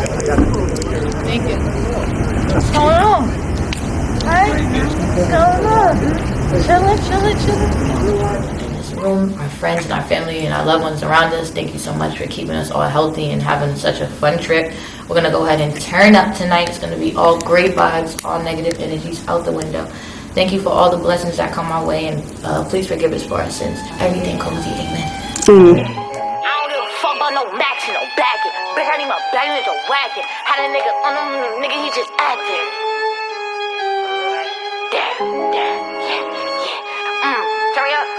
Thank you. What's going on? Hey, what's going on? Chillin'. In this room, our friends and our family and our loved ones around us, thank you so much for keeping us all healthy and having such a fun trip. We're gonna go ahead and turn up tonight. It's gonna be all great vibes, all negative energies out the window. Thank you for all the blessings that come our way, and please forgive us for our sins. Everything cozy, amen. No matching, no backing. Bitch, I need my bag with your whacking. Had a nigga on him, nigga, he just acting. Damn, yeah. Hurry up.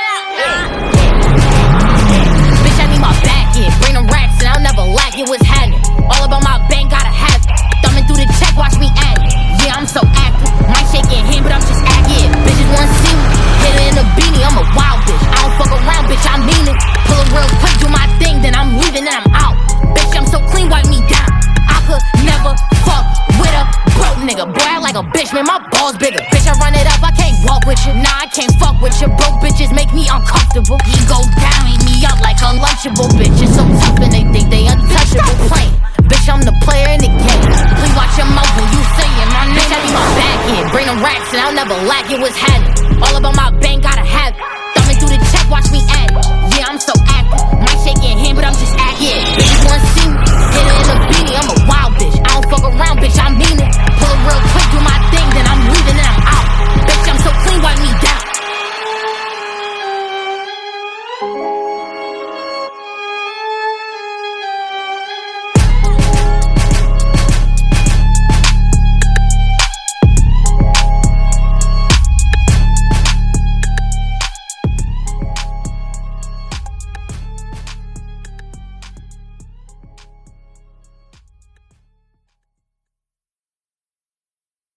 Bitch, I need my back in. Bring them racks and I'll never lack it. What's happening? All about my bank, gotta have it. Thumbing through the check, watch me add it. Yeah, I'm so active. Might shake your hand, but I'm just acting. Bitches wanna see me. Hit her in a beanie, I'm a wild bitch. I don't fuck around, bitch, I mean it. Pull a real quick, do my thing, then I'm leaving and I'm out. Bitch, I'm so clean, wipe me down. I could never fuck with a broke nigga. Boy, I like a bitch, man, my balls bigger. Bitch, I run it up, I can't walk with you. Nah, I can't fuck with you. Broke bitches make me uncomfortable. He go down, eat me up like unlunchable. Bitches so tough and they think they untouchable. Plain, bitch, I'm the player in the game. Please watch your mouth when you saying my name. Bitch, I need my back in. Bring them racks and I'll never lack it. What's happening?